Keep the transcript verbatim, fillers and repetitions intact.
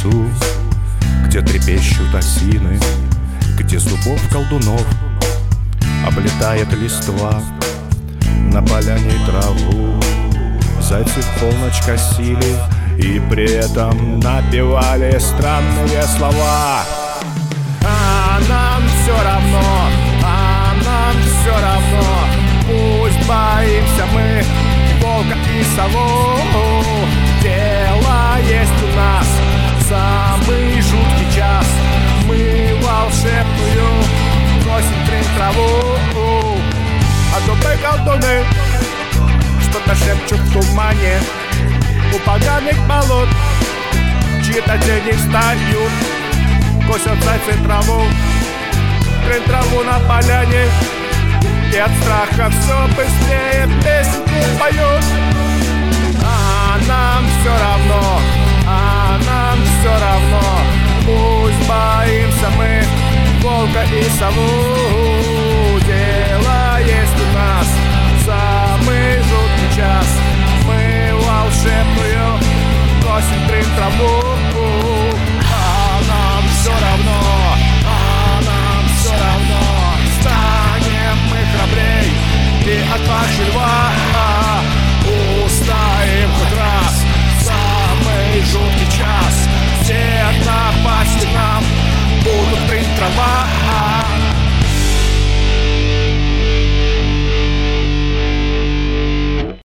лесу, где трепещут осины, где зубов колдунов облетает листва, на поляне траву зайцы в полночь косили и при этом напевали странные слова. А нам все равно, а нам все равно, пусть боимся мы волка и сову. Дело есть у нас самый жуткий час, мы волшебную носим трень траву. А добрые колдуны что-то шепчут в тумане у поганых болот, чьи-то тени встают, косят зайцы траву, трень траву на поляне, и от страха все быстрее песенку поют. А нам все равно, а нам все равно, пусть боимся мы волка и сову.